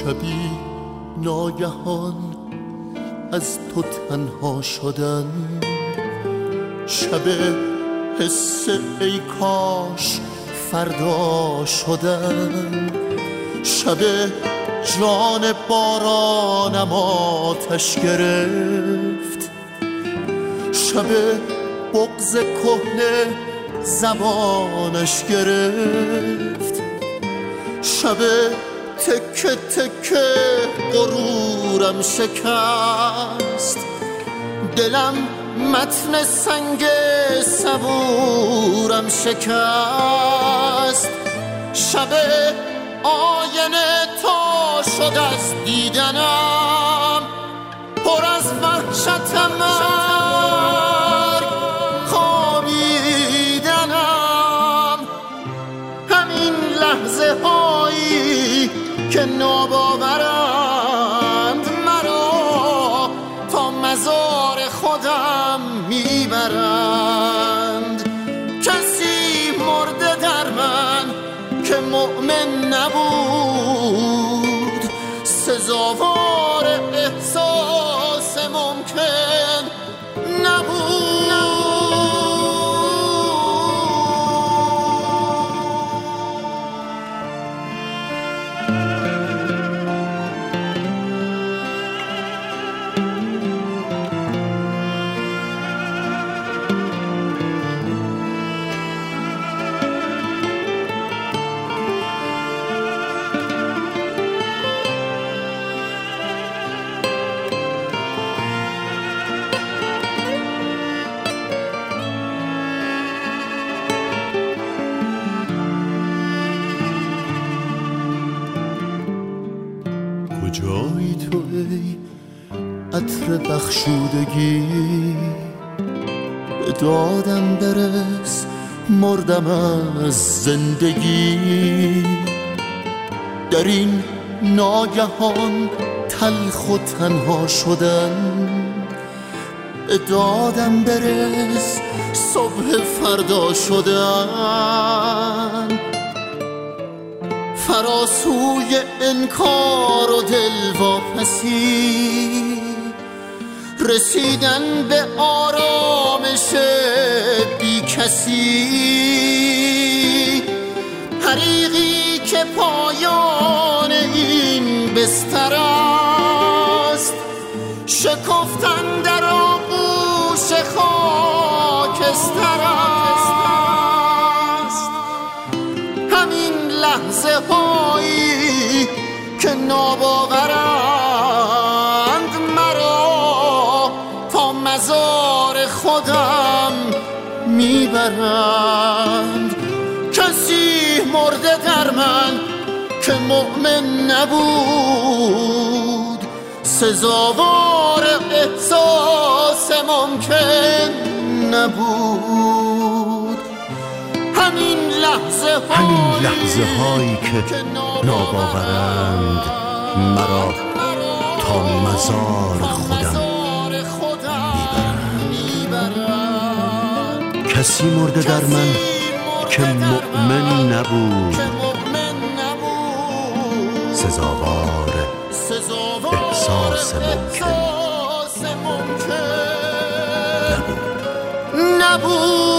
شبی ناگهان از تو تنها شدن، شب حس ای کاش فردا شدن، شب جان بارانم آتش گرفت، شب بغض کهنه زبانش گرفت، شب تکه تکه غرورم شکست، دلم متن سنگ صبورم شکست، شب آینه تا شد از دیدنم، پر از وحشت مرگ خوابیدنم، همین لحظه هایی که ناباورند مرا تا مزار خودم میبرند. کسی مرده در من که مؤمن نبود، سزاوار احساس ممکن نبود. کجایی تو ای عطر بخشودگی، به دادم برس مردم از زندگی، در این ناگهان تلخ و تنها شدن، به دادم برس صبح فردا شدن، فراسوی انکار و دلواپسی، رسیدن به آرامش بی کسی، طریقی که پایان این بستر است، شکفتن در آغوش خاکستر است، همین لحظه هایی که ناباورند مرا تا مزار خودم میبرند. کسی مرده در من که مؤمن نبود، سزاوار احساس ممکن نبود. همین لحظه هایی که ناباورند مرا تا مزار خودم میبرند. کسی مرده در من که مؤمن نبود، سزاوار احساس ممکن نبود.